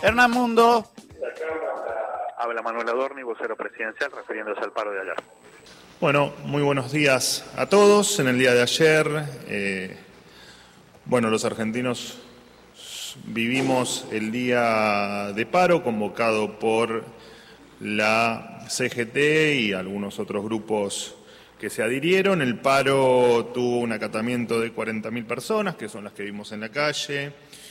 Hernán Mundo. Habla Manuel Adorni, vocero presidencial, refiriéndose al paro de ayer. Bueno, muy buenos días a todos. En el día de ayer, los argentinos vivimos el día de paro convocado por la CGT y algunos otros grupos que se adhirieron. El paro tuvo un acatamiento de 40.000 personas, que son las que vimos en la calle.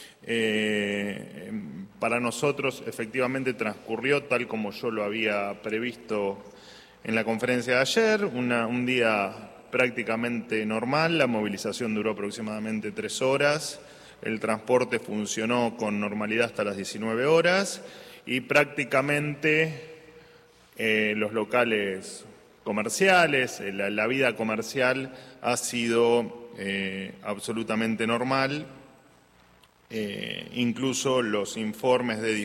Para nosotros, efectivamente, transcurrió tal como yo lo había previsto en la conferencia de ayer, un día prácticamente normal. La movilización duró aproximadamente 3 horas, el transporte funcionó con normalidad hasta las 19 horas y prácticamente los locales comerciales, la vida comercial ha sido absolutamente normal. Incluso los informes de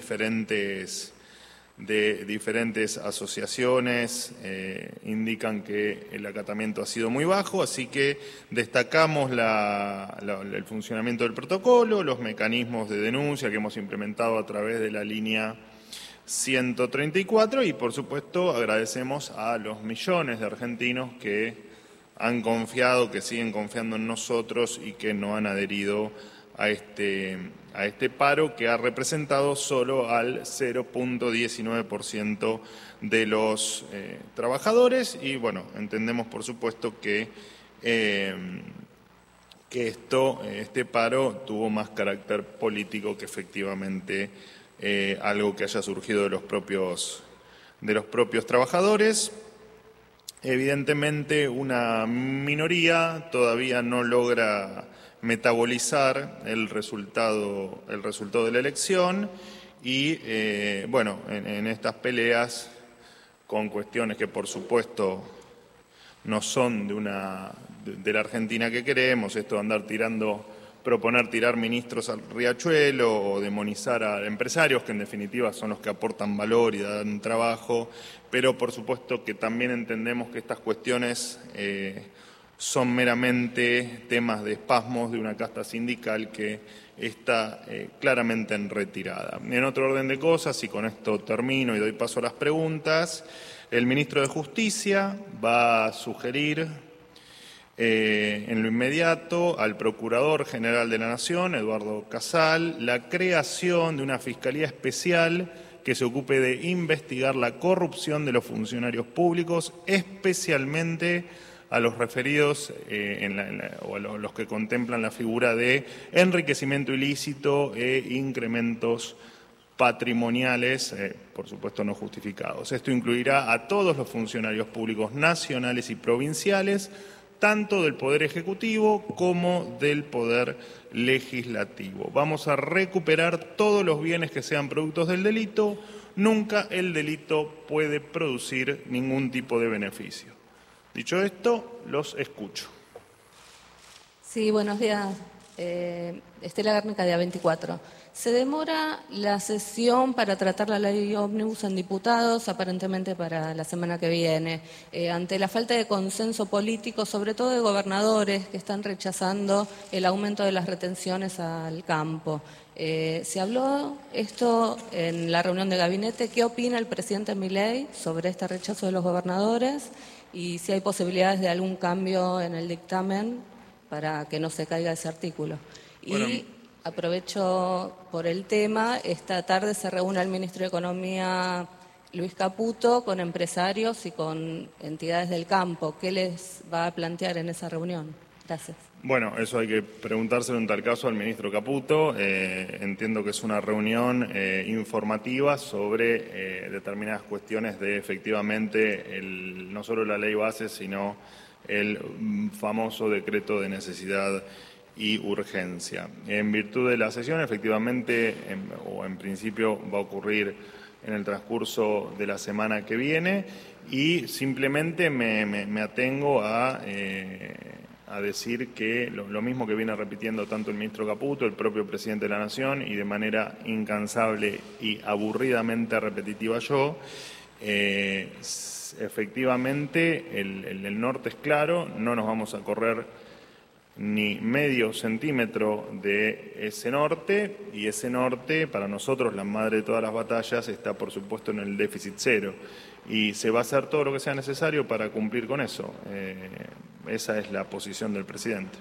diferentes asociaciones indican que el acatamiento ha sido muy bajo, así que destacamos el funcionamiento del protocolo, los mecanismos de denuncia que hemos implementado a través de la línea 134 y, por supuesto, agradecemos a los millones de argentinos que han confiado, que siguen confiando en nosotros y que no han adherido a este paro, que ha representado solo al 0.19% de los trabajadores. Y bueno, entendemos por supuesto que este paro tuvo más carácter político que efectivamente algo que haya surgido de los propios trabajadores. Evidentemente, una minoría todavía no logra metabolizar el resultado de la elección y, en estas peleas con cuestiones que, por supuesto, no son de la Argentina que queremos, esto de andar proponer tirar ministros al riachuelo o demonizar a empresarios, que en definitiva son los que aportan valor y dan trabajo, pero por supuesto que también entendemos que estas cuestiones son meramente temas de espasmos de una casta sindical que está claramente en retirada. En otro orden de cosas, y con esto termino y doy paso a las preguntas, el ministro de Justicia va a sugerir en lo inmediato al Procurador General de la Nación, Eduardo Casal, la creación de una Fiscalía Especial que se ocupe de investigar la corrupción de los funcionarios públicos, especialmente a los referidos o a los que contemplan la figura de enriquecimiento ilícito e incrementos patrimoniales, por supuesto no justificados. Esto incluirá a todos los funcionarios públicos nacionales y provinciales, tanto del Poder Ejecutivo como del Poder Legislativo. Vamos a recuperar todos los bienes que sean productos del delito. Nunca el delito puede producir ningún tipo de beneficio. Dicho esto, los escucho. Sí, buenos días. Estela Gárnica, de A24. Se demora la sesión para tratar la ley ómnibus en diputados, aparentemente para la semana que viene, ante la falta de consenso político, sobre todo de gobernadores que están rechazando el aumento de las retenciones al campo. Se habló esto en la reunión de gabinete. ¿Qué opina el presidente Milei sobre este rechazo de los gobernadores y si hay posibilidades de algún cambio en el dictamen para que no se caiga ese artículo? Y aprovecho por el tema, esta tarde se reúne el ministro de Economía, Luis Caputo, con empresarios y con entidades del campo. ¿Qué les va a plantear en esa reunión? Gracias. Bueno, eso hay que preguntárselo en tal caso al ministro Caputo. Entiendo que es una reunión informativa sobre determinadas cuestiones de, efectivamente, no solo la ley base, sino el famoso decreto de necesidad y urgencia. En virtud de la sesión, efectivamente, en principio va a ocurrir en el transcurso de la semana que viene y simplemente me atengo a decir que lo mismo que viene repitiendo tanto el ministro Caputo, el propio presidente de la Nación y de manera incansable y aburridamente repetitiva yo, efectivamente el norte es claro, no nos vamos a correr ni medio centímetro de ese norte, y ese norte, para nosotros, la madre de todas las batallas, está por supuesto en el déficit cero, y se va a hacer todo lo que sea necesario para cumplir con eso. Esa es la posición del presidente.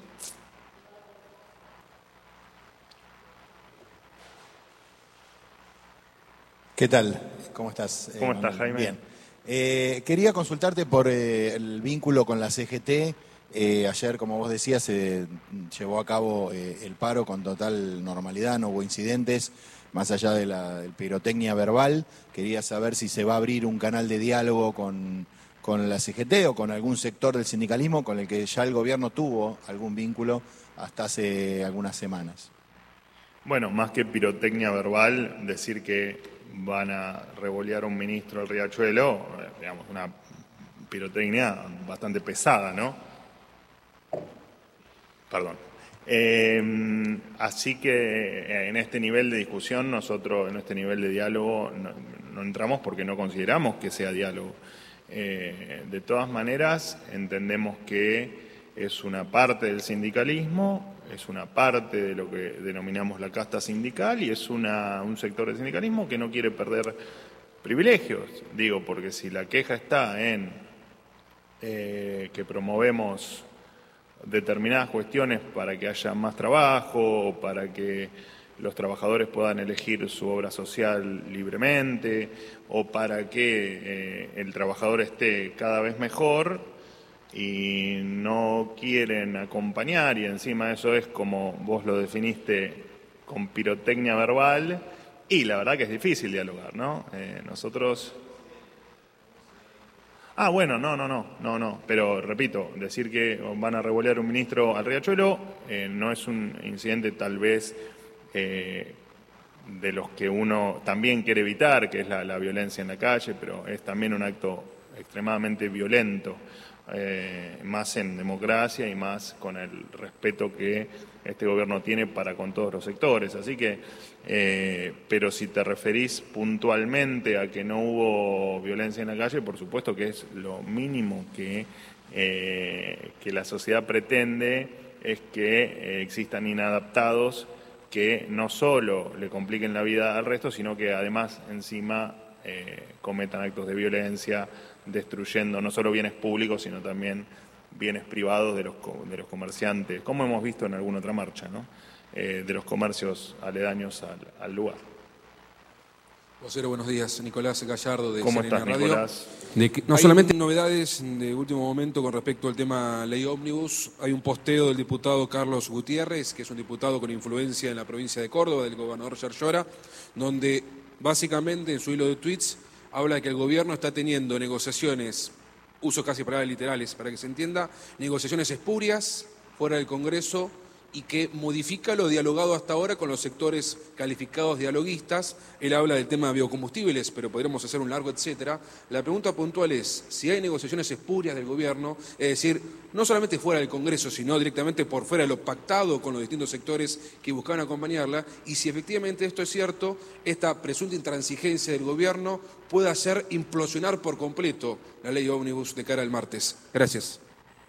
¿Qué tal? ¿Cómo estás? ¿Cómo estás, Jaime? Bien. Quería consultarte por el vínculo con la CGT. Ayer, como vos decías, se llevó a cabo el paro con total normalidad, no hubo incidentes, más allá de la pirotecnia verbal. Quería saber si se va a abrir un canal de diálogo con la CGT o con algún sector del sindicalismo con el que ya el gobierno tuvo algún vínculo hasta hace algunas semanas. Bueno, más que pirotecnia verbal, decir que van a revolear a un ministro al Riachuelo, digamos, una pirotecnia bastante pesada, ¿no? Perdón. Así que en este nivel de discusión, nosotros en este nivel de diálogo no entramos porque no consideramos que sea diálogo. De todas maneras, entendemos que es una parte del sindicalismo, es una parte de lo que denominamos la casta sindical y es un sector del sindicalismo que no quiere perder privilegios. Digo, porque si la queja está en que promovemos determinadas cuestiones para que haya más trabajo, o para que los trabajadores puedan elegir su obra social libremente, o para que el trabajador esté cada vez mejor, y no quieren acompañar, y encima eso es, como vos lo definiste, con pirotecnia verbal, y la verdad que es difícil dialogar, ¿no? Nosotros... bueno, no, pero repito, decir que van a revolear un ministro al Riachuelo no es un incidente tal vez de los que uno también quiere evitar, que es la violencia en la calle, pero es también un acto extremadamente violento, más en democracia y más con el respeto que este gobierno tiene para con todos los sectores. Así que, pero si te referís puntualmente a que no hubo violencia en la calle, por supuesto que es lo mínimo que la sociedad pretende, es que existan inadaptados que no solo le compliquen la vida al resto, sino que además encima cometan actos de violencia, destruyendo no solo bienes públicos, sino también bienes privados de los comerciantes, como hemos visto en alguna otra marcha, ¿no? De los comercios aledaños al lugar. Vocero, buenos días. Nicolás Gallardo de ¿Cómo Serena estás, Radio. Nicolás? No solamente novedades de último momento con respecto al tema ley ómnibus, hay un posteo del diputado Carlos Gutiérrez, que es un diputado con influencia en la provincia de Córdoba, del gobernador Yarlora, donde básicamente en su hilo de tweets habla de que el gobierno está teniendo negociaciones, uso casi palabras literales para que se entienda, negociaciones espurias fuera del Congreso y que modifica lo dialogado hasta ahora con los sectores calificados dialoguistas. Él habla del tema de biocombustibles, pero podríamos hacer un largo etcétera. La pregunta puntual es si hay negociaciones espurias del gobierno, es decir, no solamente fuera del Congreso, sino directamente por fuera de lo pactado con los distintos sectores que buscaban acompañarla, y si efectivamente esto es cierto, esta presunta intransigencia del gobierno puede hacer implosionar por completo la ley ómnibus de cara al martes. Gracias.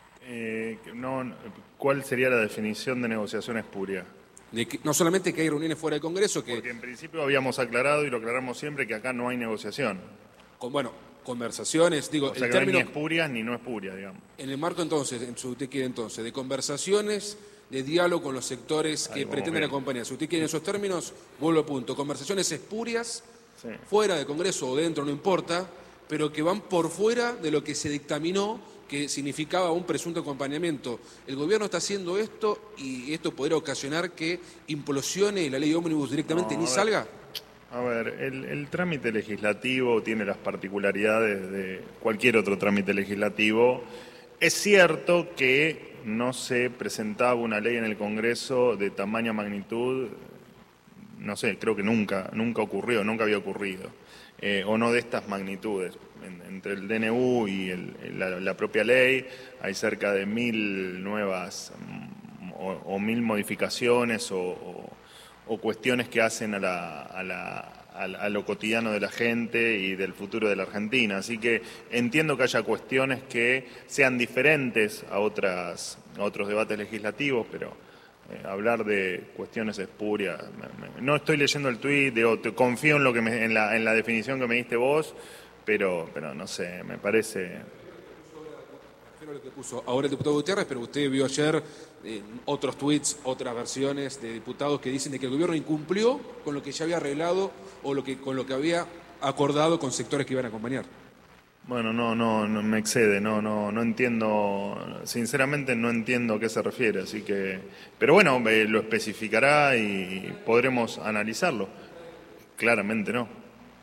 ¿Cuál sería la definición de negociación espuria? No solamente que hay reuniones fuera del Congreso, que... Porque en principio habíamos aclarado, y lo aclaramos siempre, que acá no hay negociación. Conversaciones, digo... O sea, el que término, no hay ni espurias ni no espurias, digamos. En el marco entonces, si usted quiere entonces, de conversaciones, de diálogo con los sectores que pretenden acompañar. Si usted quiere en esos términos, vuelvo a punto. Conversaciones espurias, sí, fuera del Congreso o dentro, no importa, pero que van por fuera de lo que se dictaminó que significaba un presunto acompañamiento. El gobierno está haciendo esto y esto podría ocasionar que implosione la ley ómnibus directamente ni salga. A ver, el trámite legislativo tiene las particularidades de cualquier otro trámite legislativo. Es cierto que no se presentaba una ley en el Congreso de tamaño magnitud, no sé, creo que nunca ocurrió, nunca había ocurrido, o no de estas magnitudes. Entre el DNU y la propia ley hay cerca de 1000 nuevas o 1000 modificaciones o cuestiones que hacen a a lo cotidiano de la gente y del futuro de la Argentina. Así que entiendo que haya cuestiones que sean diferentes a otros debates legislativos, pero hablar de cuestiones espurias. No estoy leyendo el tuit, confío en en la definición que me diste vos, pero no sé, me parece. Lo que puso ahora el diputado Gutiérrez, pero usted vio ayer otros tuits, otras versiones de diputados que dicen de que el gobierno incumplió con lo que ya había arreglado o con lo que había acordado con sectores que iban a acompañar. Bueno, no me excede, no entiendo, sinceramente no entiendo a qué se refiere, así que, pero bueno, lo especificará y podremos analizarlo. Claramente no.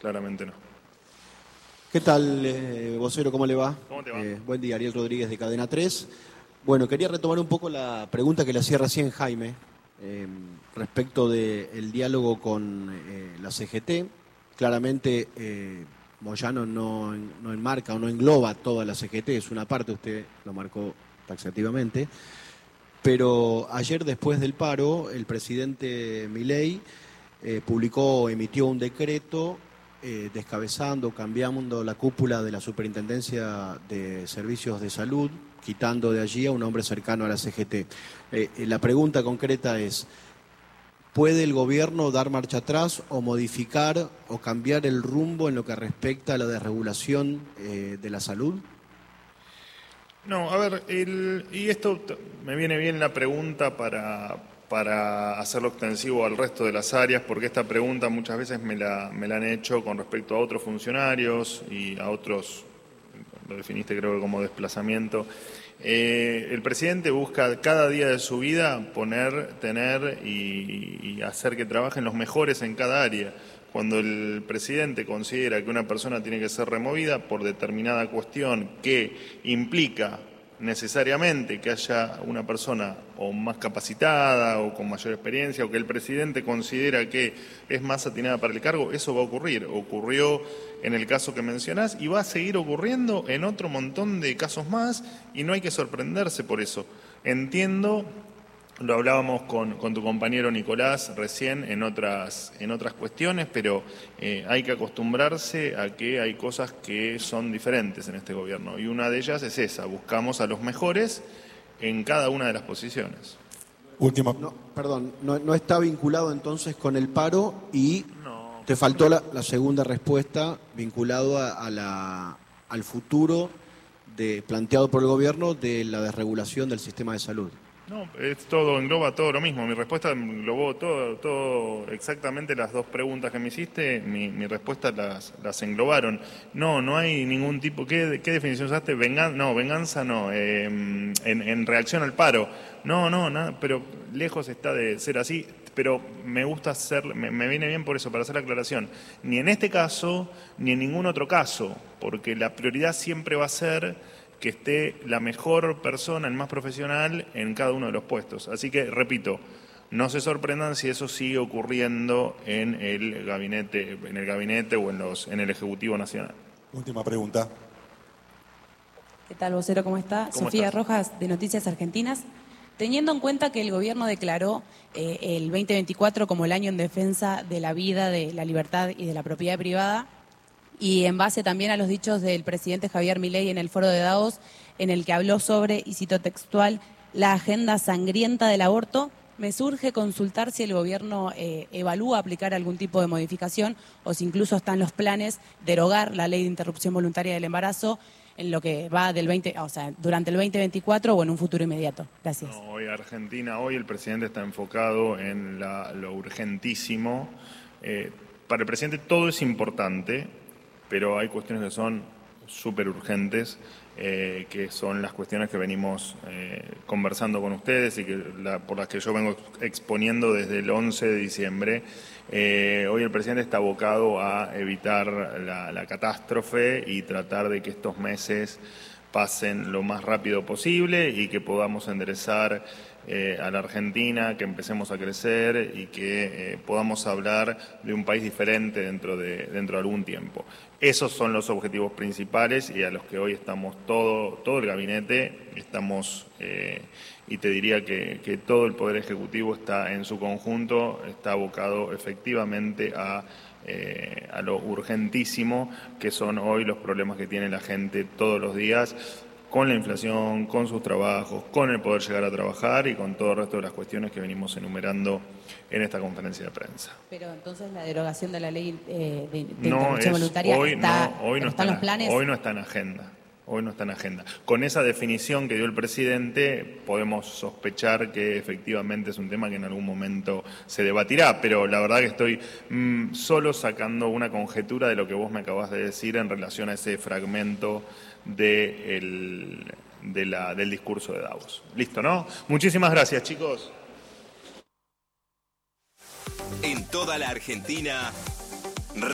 ¿Qué tal, vocero? ¿Cómo le va? ¿Cómo te va? Buen día, Ariel Rodríguez de Cadena 3. Bueno, quería retomar un poco la pregunta que le hacía recién Jaime respecto del diálogo con la CGT. Claramente Moyano no enmarca o no engloba toda la CGT, es una parte, usted lo marcó taxativamente. Pero ayer, después del paro, el presidente Milei emitió un decreto descabezando, cambiando la cúpula de la Superintendencia de Servicios de Salud, quitando de allí a un hombre cercano a la CGT. La pregunta concreta es, ¿puede el gobierno dar marcha atrás o modificar o cambiar el rumbo en lo que respecta a la desregulación de la salud? No, a ver, y esto me viene bien la pregunta para hacerlo extensivo al resto de las áreas, porque esta pregunta muchas veces me la han hecho con respecto a otros funcionarios y a otros, lo definiste creo que como desplazamiento. El presidente busca cada día de su vida tener y hacer que trabajen los mejores en cada área. Cuando el presidente considera que una persona tiene que ser removida por determinada cuestión que implica necesariamente que haya una persona o más capacitada o con mayor experiencia o que el presidente considera que es más atinada para el cargo, eso va a ocurrir. Ocurrió en el caso que mencionás y va a seguir ocurriendo en otro montón de casos más y no hay que sorprenderse por eso. Entiendo, lo hablábamos con tu compañero Nicolás recién en otras cuestiones, pero hay que acostumbrarse a que hay cosas que son diferentes en este gobierno y una de ellas es esa, buscamos a los mejores en cada una de las posiciones. Última. No está vinculado entonces con el paro y te faltó la segunda respuesta vinculado al futuro planteado por el gobierno de la desregulación del sistema de salud. No, engloba todo lo mismo. Mi respuesta englobó todo exactamente las dos preguntas que me hiciste, mi respuesta las englobaron. No hay ningún tipo, ¿qué definición usaste? Venganza no, en reacción al paro. No, nada, pero lejos está de ser así, pero me gusta me viene bien por eso, para hacer la aclaración. Ni en este caso, ni en ningún otro caso, porque la prioridad siempre va a ser que esté la mejor persona, el más profesional, en cada uno de los puestos. Así que, repito, no se sorprendan si eso sigue ocurriendo en el gabinete o en el Ejecutivo Nacional. Última pregunta. ¿Qué tal, vocero? ¿Cómo está? Sofía Rojas, de Noticias Argentinas. Teniendo en cuenta que el gobierno declaró el 2024 como el año en defensa de la vida, de la libertad y de la propiedad privada, y en base también a los dichos del presidente Javier Milei en el foro de Davos, en el que habló sobre, y cito textual, la agenda sangrienta del aborto, me surge consultar si el gobierno evalúa aplicar algún tipo de modificación o si incluso están los planes derogar la ley de interrupción voluntaria del embarazo en lo que va durante el 2024 o en un futuro inmediato. Gracias. No, hoy el presidente está enfocado en lo urgentísimo. Para el presidente todo es importante, pero hay cuestiones que son súper urgentes, que son las cuestiones que venimos conversando con ustedes y por las que yo vengo exponiendo desde el 11 de diciembre. Hoy el presidente está abocado a evitar la catástrofe y tratar de que estos meses pasen lo más rápido posible y que podamos enderezar a la Argentina, que empecemos a crecer y que podamos hablar de un país diferente dentro de algún tiempo. Esos son los objetivos principales y a los que hoy estamos todo el gabinete, y te diría que todo el Poder Ejecutivo está en su conjunto, está abocado efectivamente a a lo urgentísimo que son hoy los problemas que tiene la gente todos los días, con la inflación, con sus trabajos, con el poder llegar a trabajar y con todo el resto de las cuestiones que venimos enumerando en esta conferencia de prensa. Pero entonces la derogación de la ley de interrupción voluntaria está en los planes. Hoy no está en agenda. Hoy no está en agenda. Con esa definición que dio el presidente, podemos sospechar que efectivamente es un tema que en algún momento se debatirá, pero la verdad que estoy solo sacando una conjetura de lo que vos me acabás de decir en relación a ese fragmento del discurso de Davos. Listo, ¿no? Muchísimas gracias, chicos. En toda la Argentina,